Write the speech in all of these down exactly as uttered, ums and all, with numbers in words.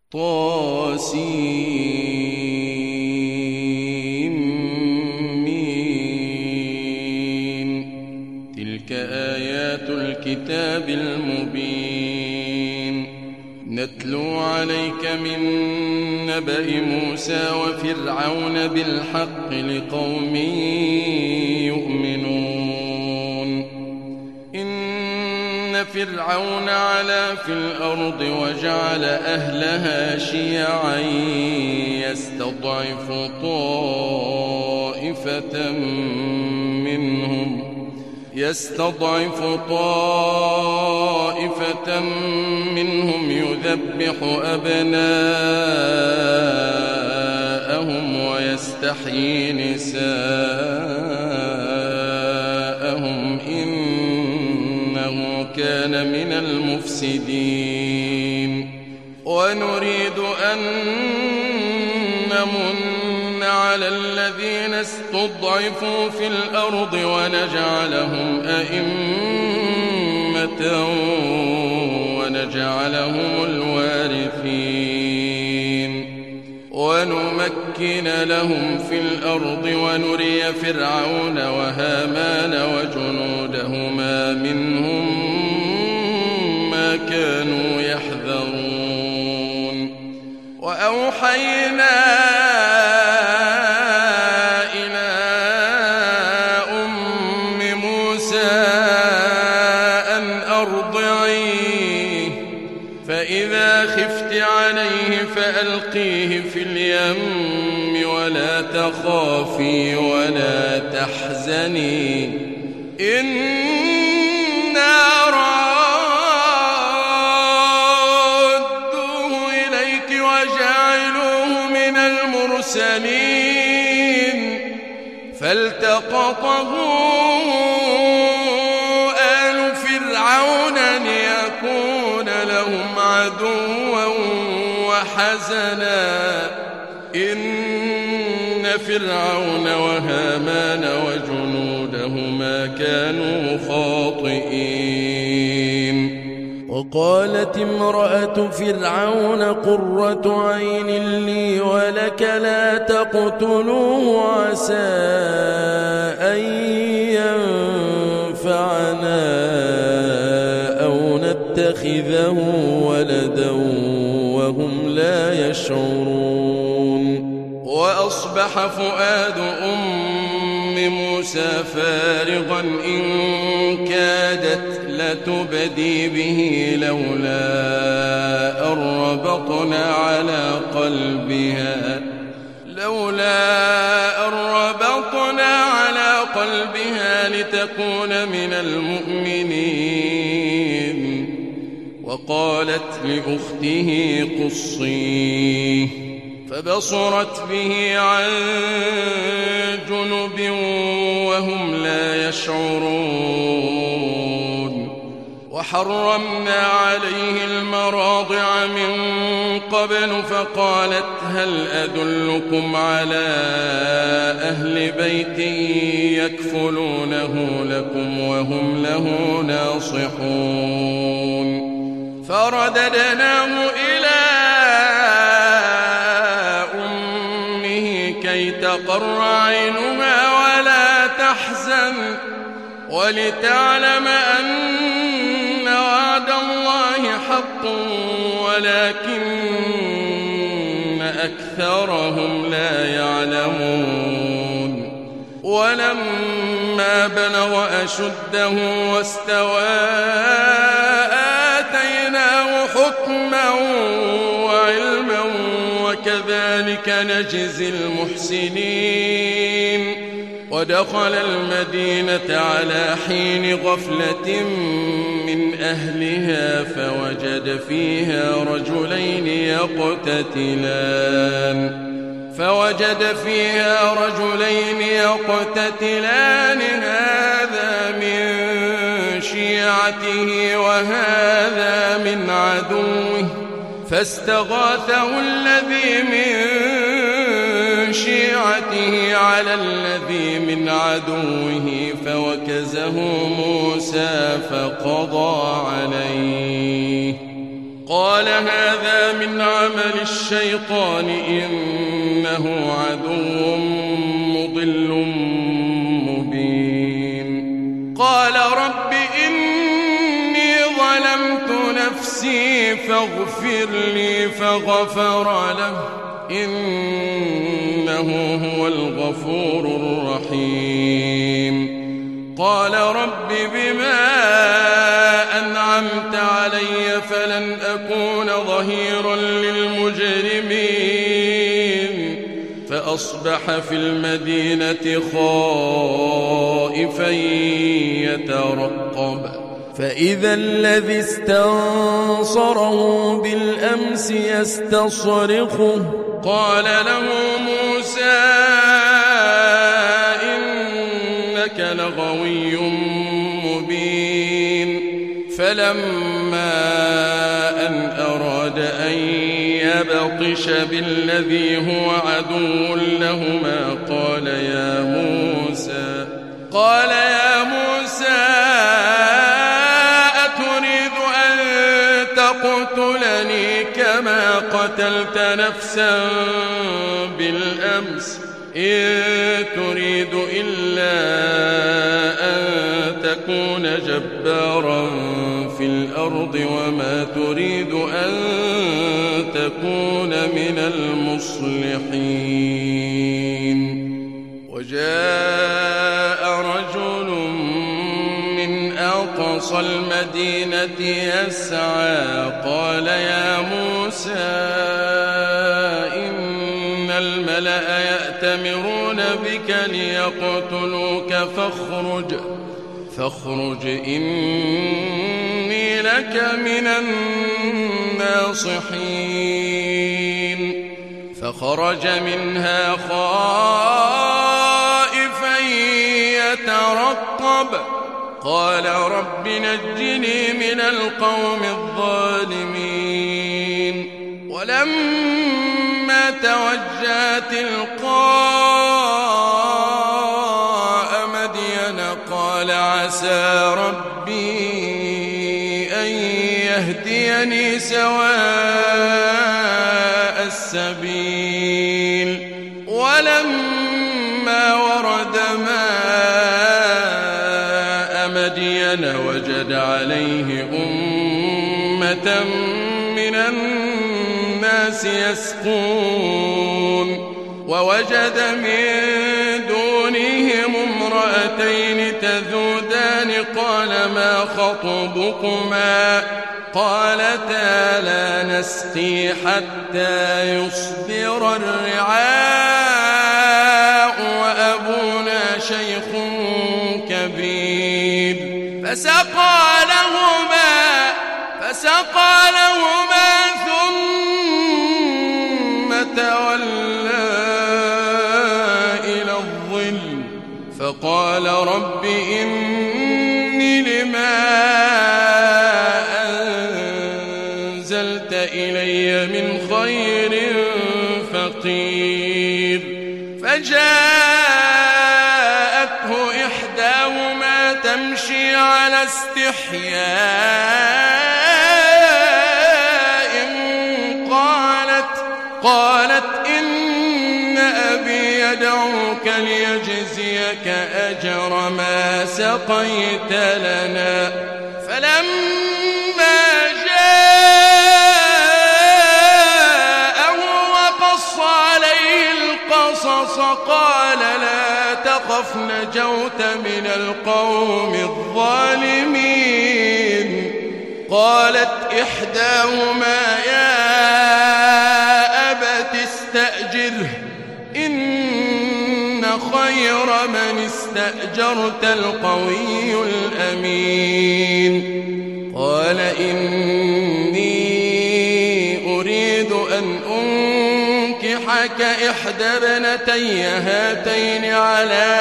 طاسيم. تلك آيات الكتاب المبين. نتلو عليك من نبأ موسى وفرعون بالحق لقوم يؤمنون. إن فرعون علا في الأرض وجعل أهلها شيعا يستضعف طائفة منهم يستضعف طائفة منهم يذبح أبناءهم ويستحيي نساءهم إنه كان من المفسدين. ونريد أن نمن على الذين استضعفوا في الأرض ونجعلهم أئمة ونجعلهم الوارثين. ونمكن لهم في الأرض ونري فرعون وهامان وجنودهما منهم ما كانوا يحذرون. وأوحينا فألقيه في اليم ولا تخافي ولا تحزني إنا رادوه إليك وجعلوه من المرسلين. فالتقطه آل فرعون ليكون لهم عدوا وحزنا إن فرعون وهامان وجنودهما كانوا خاطئين. وقالت امرأة فرعون قرة عين لي ولك لا تقتلوه عسى أن ينفعنا أو نتخذه ولدا وهم لا يشعرون. وأصبح فؤاد أم موسى فارغا إن كادت لتبدي به لولا أن ربطنا على قلبها لولا أن ربطنا على قلبها لتكون من المؤمنين. وقالت لأخته قصيه فبصرت به عن جنب وهم لا يشعرون. وحرمنا عليه المراضع من قبل فقالت هل أدلكم على أهل بيت يكفلونه لكم وهم له ناصحون. فرددناه إلى أمه كي تقر عينها ولا تحزن ولتعلم أن وعد الله حق ولكن أكثرهم لا يعلمون. ولما بلغ أشده واستوى آتيناه حكما وعلما وكذلك نجزي المحسنين. ودخل المدينة على حين غفلة من أهلها فوجد فيها رجلين يقتتلان فوجد فيها رجلين يقتتلان هذا من شيعته وهذا من عدوه فاستغاثه الذي من شيعته على الذي من عدوه فوكزه موسى فقضى عليه قال هذا من عمل الشيطان إنه عدو مضل مبين. قال رب إني ظلمت نفسي فاغفر لي فغفر له إنه هو الغفور الرحيم. قال رب بما أنعمت علي فلن أكون ظهيرا للمجرمين. فأصبح في المدينة خائفا يترقب فإذا الذي استنصره بالأمس يستصرخه قال له موسى إنك لغوي مبين. فلما أن أراد أن يبطش بالذي هو عدو لهما قال يا موسى قال يا موسى أتريد أن تقتلني كما قتلت نفسا بالأمس إن تريد إلا أن تكون جبارا في الأرض وما تريد أن تكون من المصلحين. وجاء رجل من أقصى المدينة يسعى قال يا موسى إن الملأ يأتمرون بك ليقتلوك فاخرج فاخرج إني لك من الناصحين. فخرج منها خائفا يترقب قال رب نجني من القوم الظالمين. ولما توجه تلقاء مدين قال عسى ربي أن يهديني سواء السبيل. ولما ورد ماء مدين وجد عليه أمة من الناس يسقون ووجد من دونهم امرأتين تذودان قال ما خطبكما قالتا لا نسقي حتى يصدر الرعاء وأبونا شيخ كبير. فسقى لهما فسقى لهما ثم تولى إلى الظل فقال رب إني لما أنزلت إلي من خير فقير. فجاءته إحداهما تمشي على استحياء قالت قالت إن أبي يدعوك ليجزيك أجر ما سقيت لنا. فلما جاءه وقص عليه القصص قال لا تخف نجوت من القوم الظالمين. قالت إحداهما يا أبت استأجره إن خير من استأجرت القوي الأمين. قال إني أريد أن أنكحك إحدى ابنتي هاتين على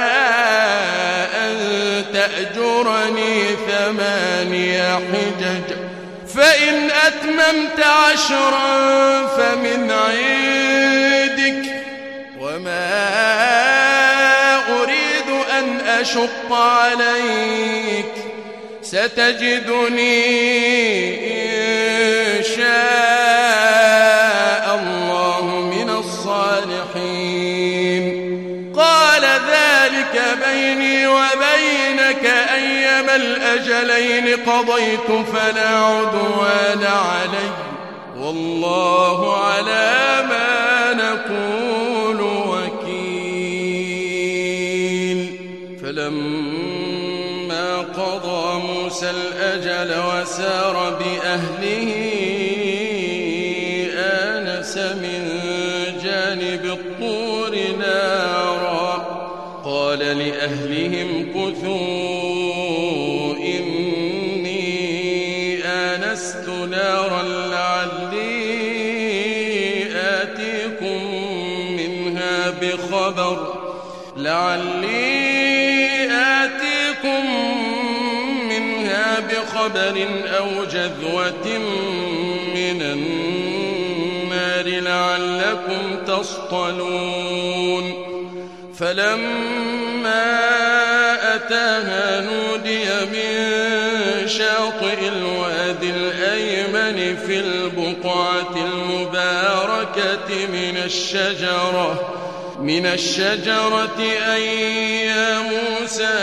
أن تأجرني ثماني حجج فإن أتممت عشرا فمن عندك وما أريد أن أشق عليك ستجدني إن يشاء الله من الصالحين. قال ذلك بيني وبينك أيما الأجلين قضيت فلا عدوان علي والله على ما نقول وكيل. فلما قضى موسى الأجل وسار بأهله آنس من جانب الطور نارا قال لأهلهم كثوا إني آنست نارا لعلي آتيكم منها بخبر لعلي آتيكم منها بخبر أو جذوة من النار لعلكم تصطلون. فلما أتاها نودي من شاطئ الوادي الأيمن في البقعة المباركة من الشجرة من الشجرة أي يا موسى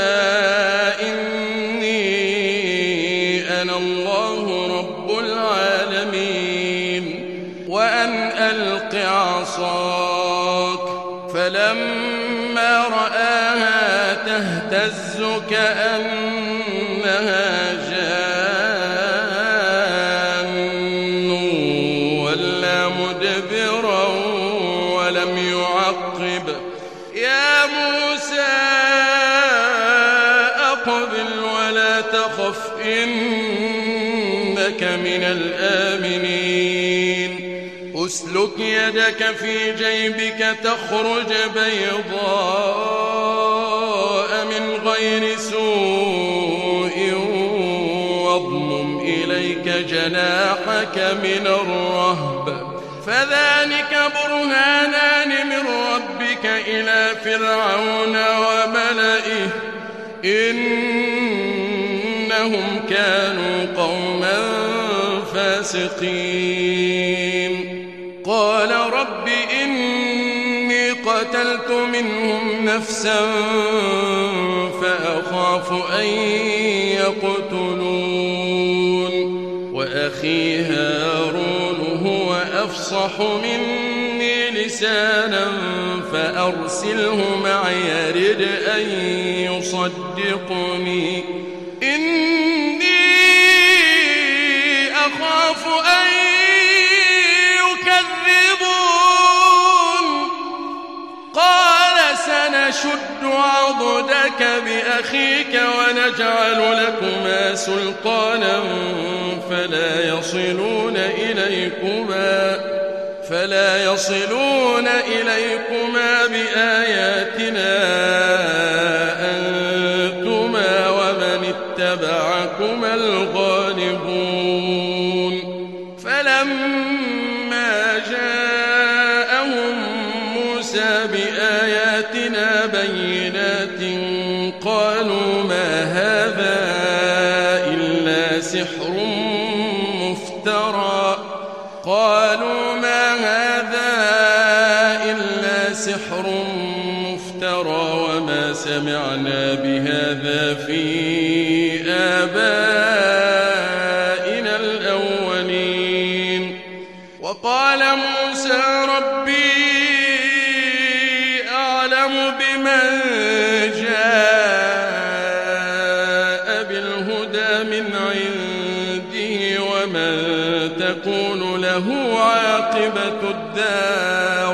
إني أنا الله رب العالمين وأن ألق عصاك. فلما رآها تهتز كأنها جان ولا مدبرا ولم يعقب يا موسى أقبل ولا تخف إنك من الآمنين. أسلك يدك في جيبك تخرج بيضاء من غير سوء واضمم إليك جناحك من الرهب فذلك برهانان من ربك إلى فرعون وملئه إنهم كانوا قوما فاسقين. قال رب إني قتلت منهم نفسا فأخاف أن يقتلون وأخي هارون هو أفصح مني لسانا فأرسله معي يرد أن يصدقني إني أخاف أن سنشد عضدك بأخيك ونجعل لكما سلطانا فلا يصلون إليكما فلا يصلون إليكما بآياتنا أنتما ومن اتبعكما الغالبون. فلما جاءهم موسى بآياتنا بينات قالوا ما هذا إلا سحر مفترى قالوا ما هذا إلا سحر مفترى وما سمعنا بهذا في آبائنا الأولين. وقال موسى ربي أعلم بمن جاء بالهدى من عنده ومن تكون له عاقبة الدار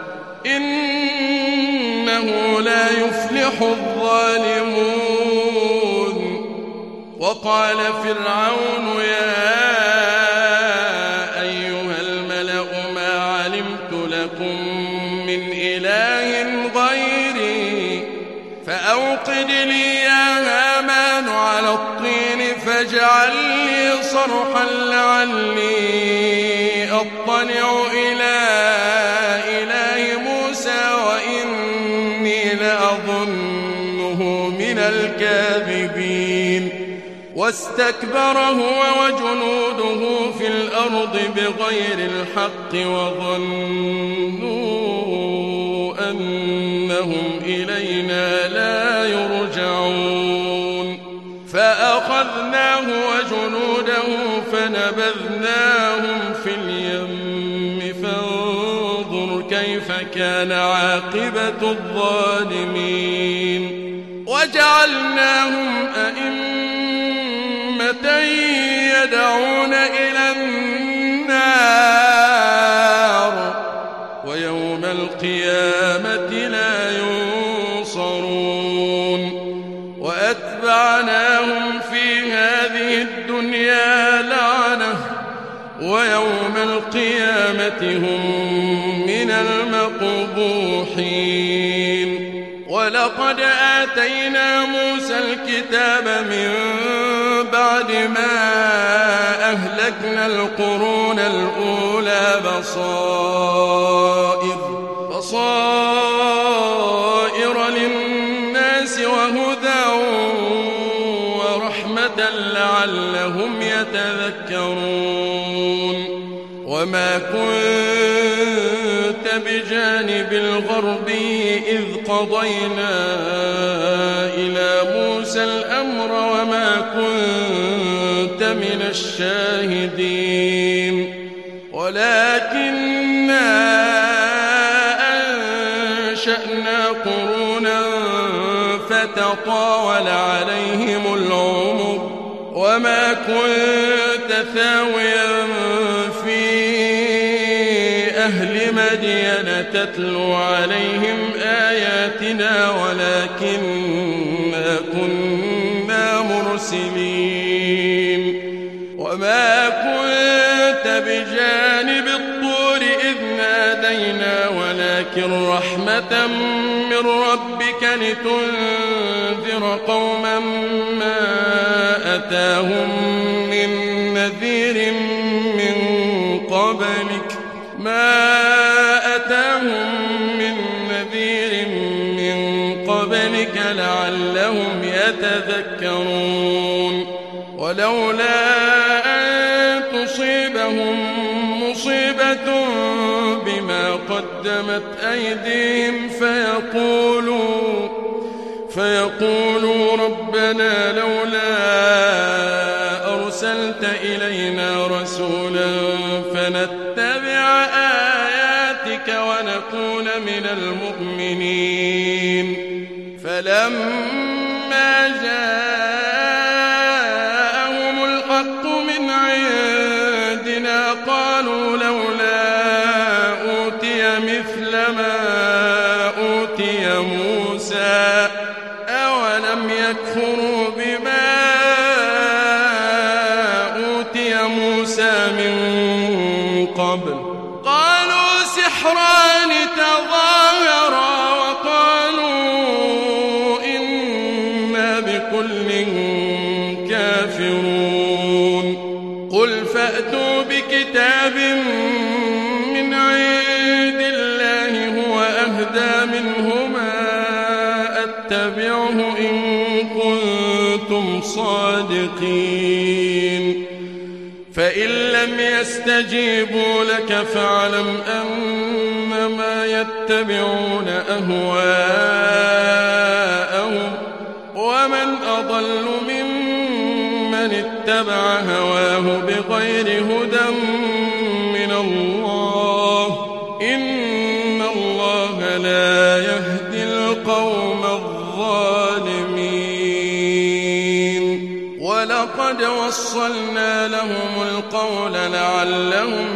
إنه لا يفلح الظالمون. وقال فرعون يا أيها الملأ ما علمت لكم من إله غيري فأوقد لي يا هامان على الطين فاجعل لي صرحا لعلي أطلع إلى إله موسى وإني لأظنه من الكاذبين. واستكبر هو وجنوده في الأرض بغير الحق وظنوا أنهم إلينا لا يرجعون فأخذناه وجنوده فنبذناهم في اليم فانظر كيف كان عاقبة الظالمين وجعلناهم أئمة يدعون إلى النار ويوم القيامة لا ينصرون وأتبعناهم في هذه الدنيا لعنة ويوم القيامة هم من المقبوحين ولقد آتينا موسى الكتاب من بعد ما أهلكنا القرون الأولى بصائر بصائر للناس وهدى ورحمة لعلهم يتذكرون وما كنت بجانب الغربي إذ قضينا إلى موسى الأمر وما كنت من الشاهدين ولكننا أنشأنا قرونا فتطاول عليهم العمر وما كنت ثاويا في أهل مدين تتلو عليهم آياتنا ولكننا كنا مرسلين وما كنت بجانب الطور إذ نادينا ولكن رحمة من ربك لتنذر قوما ما أتاهم من نذير من قبلك ما أتاهم من نذير من قبلك لعلهم يتذكرون ولولا أن تصيبهم مصيبة بما قدمت أيديهم فيقولوا فيقولوا ربنا لولا أرسلت إلينا رسولا فنتبع آياتك ونكون من المؤمنين فلما جاءهم الحق من عندنا قالوا لولا أوتي مثل ما أوتي موسى أولم يكفروا بما أوتي موسى من قبل قالوا سحران تظاهرا وقالوا إنا بكل كافرون قل فأتوا بكتاب من عند الله هو أهدى منهما اتبعه إن كنتم صادقين فإن لم يستجيبوا لك فاعلم أنما يتبعون أهواءهم ومن أضل ممن اتبع هواه بغير هدى من الله إن الله لا يهدي القوم الظالمين ولقد وصلنا لهم القول لعلهم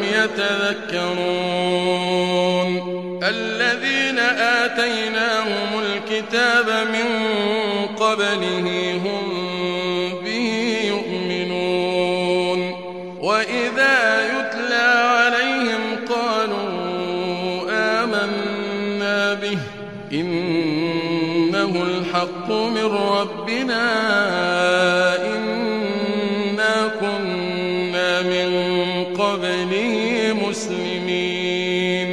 يتذكرون الذين آتيناهم الكتاب من قبله هم به يؤمنون وإذا يتلى عليهم قالوا آمنا به إنه الحق من ربنا إنا كنا من قبله مسلمين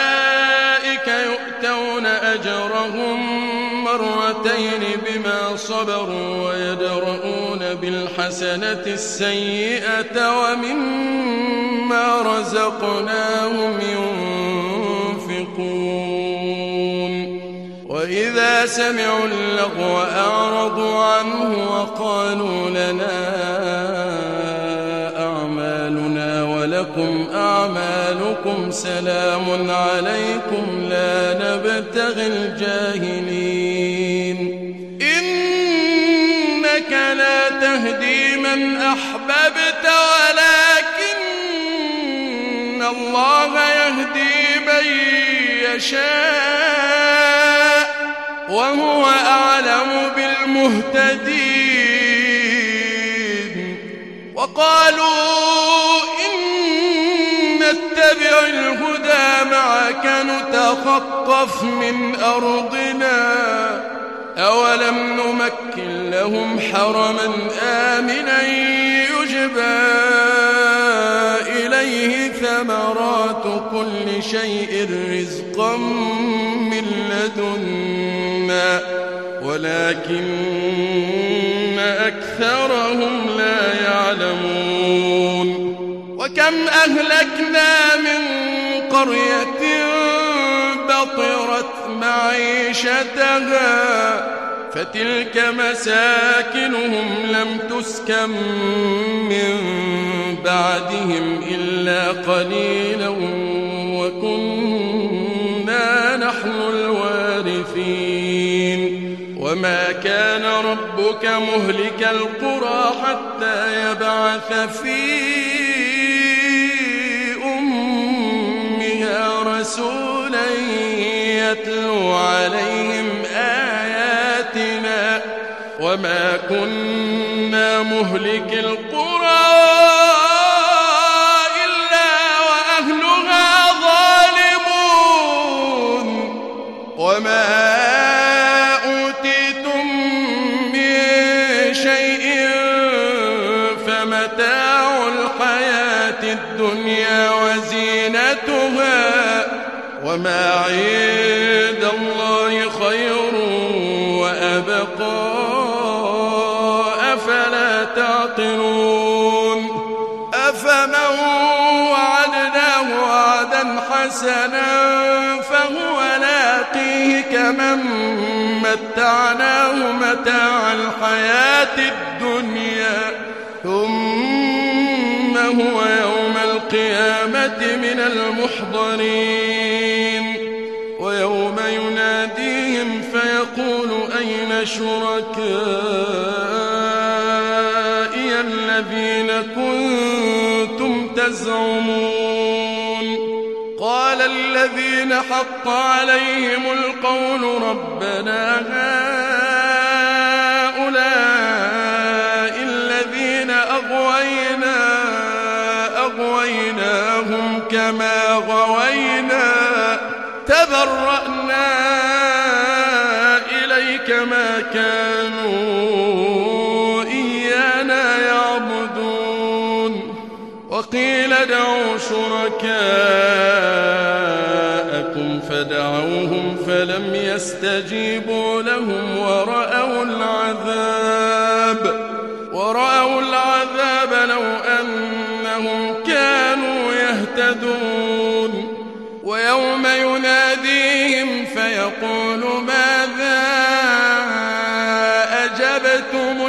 أولئك يؤتون أجرهم مرتين بما صبروا صبروا ويدرؤون بالحسنة السيئة ومما رزقناهم ينفقون وإذا سمعوا اللغو أعرضوا عنه وقالوا لنا أعمالنا ولكم أعمالكم سلام عليكم لا نبتغي الجاهلين إنك لا تهدي من أحببت ولكن الله يهدي من يشاء وهو أعلم بالمهتدين وقالوا إن نتبع الهدى معك نتخطف من أرضنا أولم نمكن لهم حرما آمنا يجبى إليه ثمرات كل شيء رزقا من لدنا ولكن أكثرهم لا يعلمون وكم أهلكنا من قرية بطرت معيشتها فتلك مساكنهم لم تسكن من بعدهم إلا قليلا وكنا نحن الوارثين وما كان ربك مهلك القرى حتى يبعث في أمها رسولا يتلو عليهم آياتنا وما كنا مهلك القرى إلا وأهلها ظالمون وما أوتيتم من شيء فمتاع الحياة الدنيا وزينتها وما عند الله خير وأبقى أفلا تعقلون أفمن وعدناه وعدا حسنا فهو لاقيه كمن متعناه متاع الحياة الدنيا ثم هو يوم القيامة من المحضرين ويوم يناديهم فيقول أين شركائي الذين كنتم تزعمون قال الذين حق عليهم القول ربنا هؤلاء الذين أغوينا أغويناهم كما غوينا تبرأنا إليك ما كانوا إيانا يعبدون وقيل ادعوا شركاءكم فدعوهم فلم يستجيبوا لهم ورأوا العذاب ورأوا العذاب لو أنهم كانوا يهتدون ويوم يناديهم فيقول ماذا أجبتم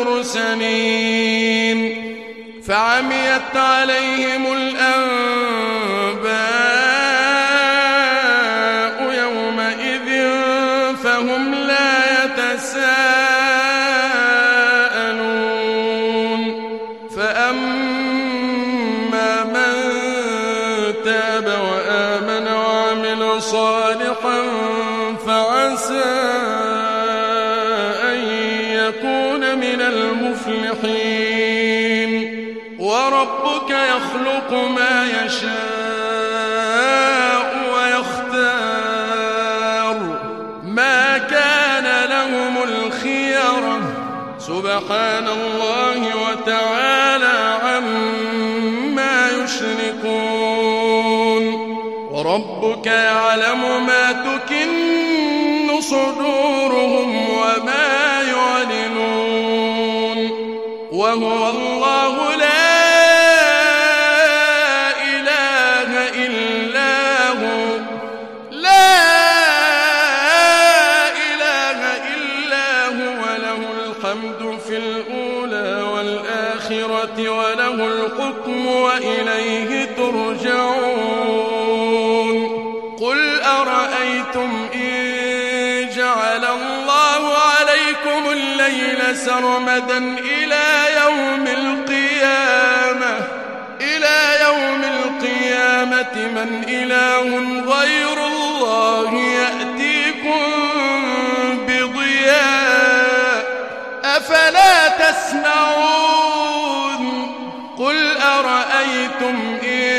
المرسلين فعميت عليهم الأنباء يومئذ فهم لا يتساءلون فأما من تاب وآمن وعمل صالحا فعسى أن يكون من المفلحين وربك يخلق ما يشاء ويختار ما كان لهم الخيرة سبحان الله وتعالى عما يشركون وربك يعلم ما تكن صدورهم وما يعلنون وهو الله لا إله إلا هو لا إله إلا هو له الحمد في الأولى والآخرة وله الحكم وإليه ترجعون قل أرأيتم إن جعل الله عليكم الليل سرمدا إلى يوم القيامة إلى يوم القيامة من إله غير الله يأتيكم بضياء أفلا تسمعون قل أرأيتم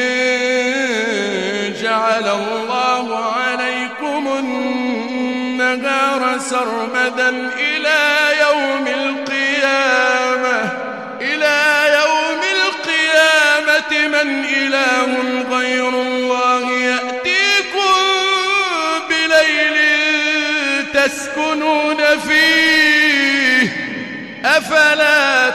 إن جعل الله عليكم النهار سرمدا إلى يوم القيامة إلى يوم القيامة من إله غير الله يأتيكم بليل تسكنون فيه أفلا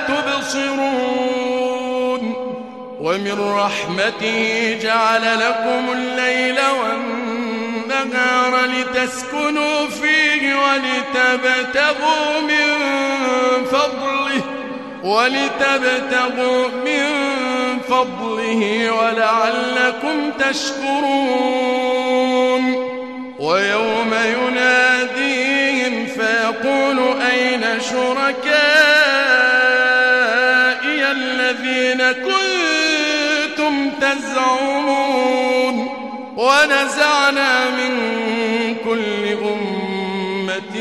تبصرون ومن رحمته جعل لكم الليل والنهار لتسكنوا فيه ولتبتغوا من فضله ولتبتغوا من فضله ولعلكم تشكرون ويوم يناديهم فيقول أين شركائي الذين كنتم تزعمون ونزعنا من كل أمة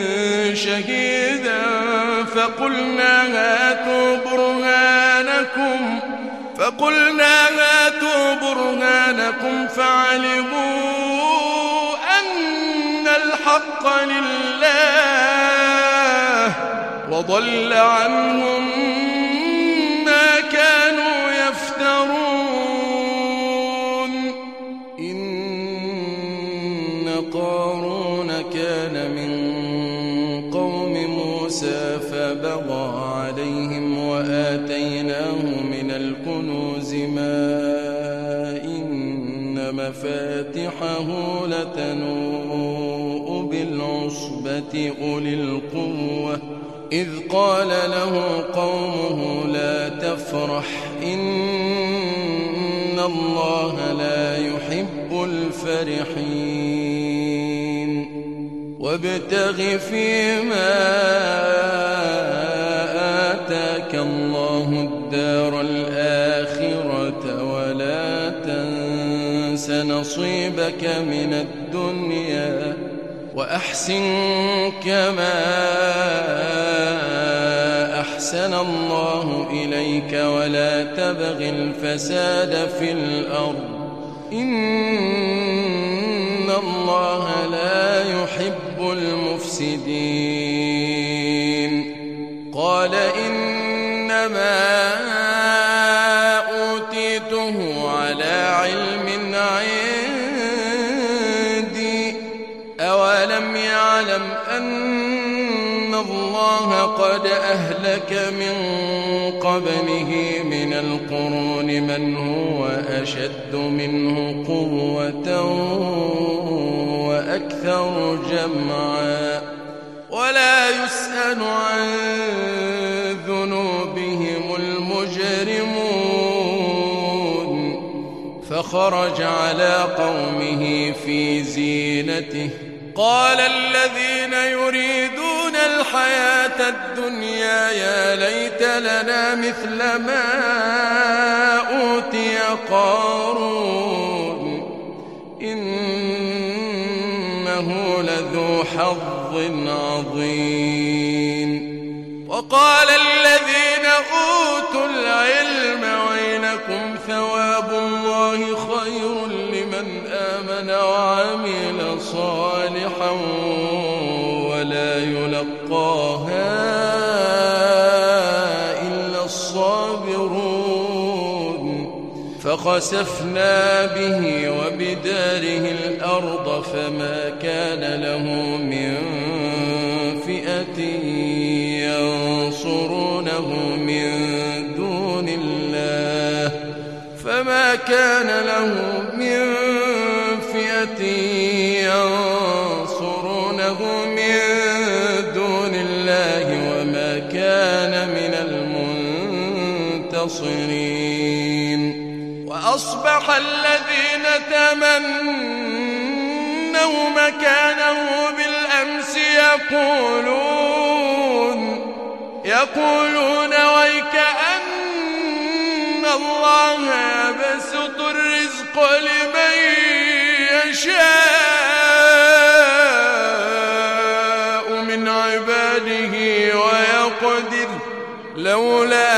شهيدا فقلنا هاتوا برهانكم فقلنا هاتوا برهانكم فعلموا أن الحق لله وضل عنهم ما كانوا يفترون إن قارون كان من قوم موسى فبغى عليهم وآتيناه من الكنوز ما إن مفاتحه لتنوء بالعصبة أولي القوة إذ قال له قومه لا تفرح إن الله لا يحب الفرحين وابتغ فيما آتاك الله الدار الآخرة ولا تنس نصيبك من الدنيا وأحسن كما أحسن الله إليك ولا تبغ الفساد في الأرض إن الله لا يحب المفسدين قال إنما أوتيته على علم عندي أولم يعلم أن الله قد أهلك من قبله من القرون من هو أشد منه قوة وأكثر جمعا ولا يسأل عن ذنوبهم المجرمون فخرج على قومه في زينته قال الذين يريدون الحياة الدنيا يا ليت لنا مثل ما أوتي قارون إنه لذو حظ عظيم وقال الذين أوتوا العلم ويلكم ثواب الله خير لمن آمن وعمل صالحا ولا يلقاها إلا الصابرون فخسفنا به وبداره الأرض فما كان له من فئة ينصرونه من كان له من فئة ينصرونه من دون الله وما كان من المنتصرين. وأصبح الذين تمنوا مكانه بالأمس يقولون يقولون ويك أن الله يبسط الرزق لمن يشاء من عباده ويقدر لولا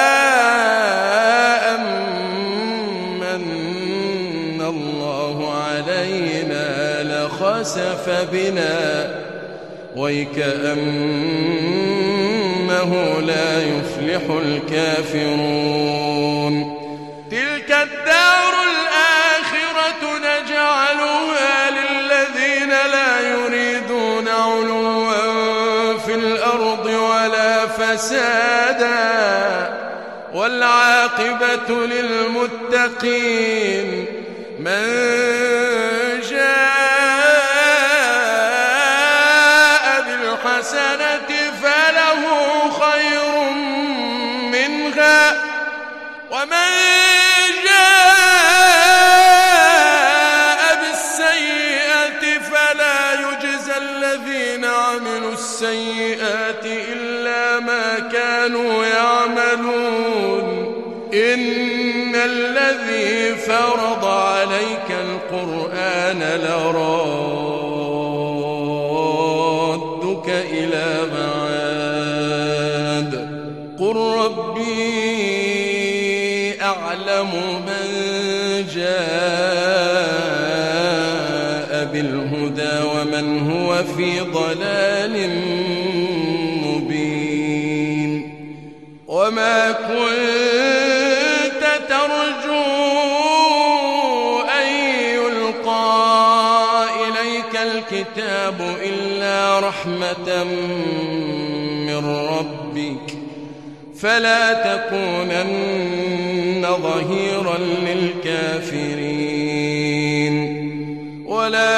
أمن الله علينا لخسف بنا ويكأنه لا يفلح الكافرون. تلك الدار الآخرة نجعلها للذين لا يريدون علوا في الأرض ولا فسادا والعاقبة للمتقين. من جاء بالحسنة فله خير منها ومن جاء بالسيئة فلا يجزى الذين عملوا السيئات إلا ما كانوا يعملون. إن الذي فرض عليك القرآن لرادك إلى معاد قل ربي أعلم من جاء بالهدى ومن هو في ضلال مبين. وما كنت ترجو أن يلقى إليك الكتاب إلا رحمة من ربك فلا تكونن ظهيرا للكافرين. ولا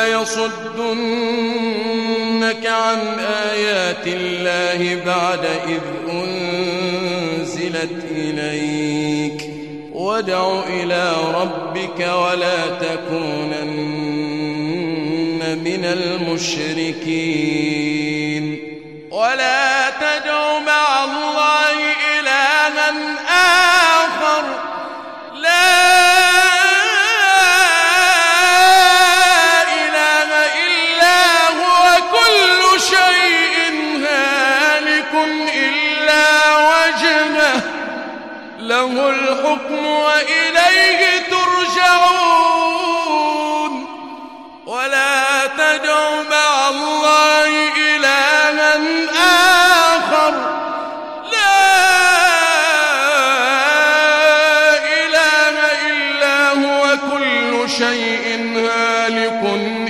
يصدنك عن آيات الله بعد إذ أنزلت إليك وادع إلى ربك ولا تكونن من المشركين. ولا تدع مع الله إلها آخر لا إله إلا هو كل شيء هالك إلا وجهه له الحكم وإليه ترجعون. ولا تدع مع الله إلها آخر لا إله إلا هو كل شيء هالك